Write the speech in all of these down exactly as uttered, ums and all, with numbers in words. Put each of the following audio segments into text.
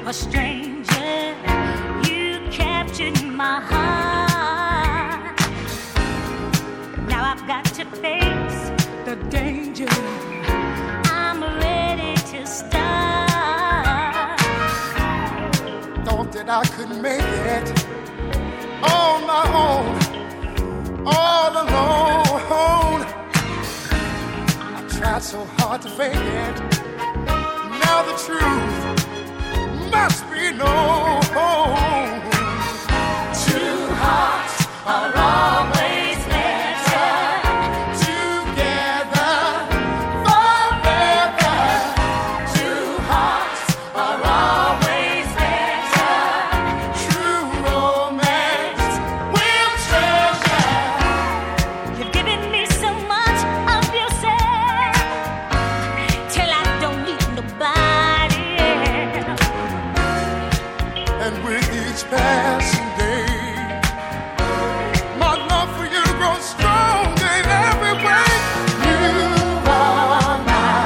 a stranger. You captured my heart. Now I've got to face the danger. I'm ready to start. Thought that I could make it on my own, all alone. I tried so hard to fake it. Now the truth must be known. Two hearts are always better together forever. Two hearts are always better. True romance will treasure. You've given me so much of yourself till I don't need nobody else. And with each passing day, my love for you grows strong in every way. You are my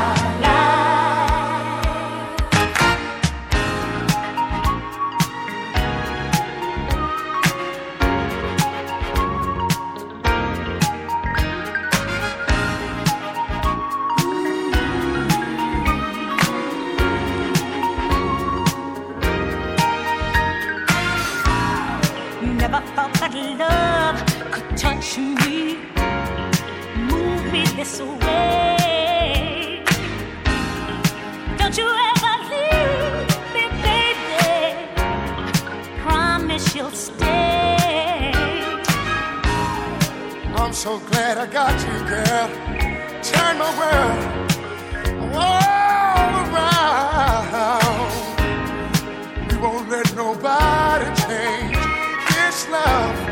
Never thought that love could touch me, move me this way. Don't you ever leave me, baby. Promise you'll stay. I'm so glad I got you, girl. Turn my world all around. We won't let nobody change this love.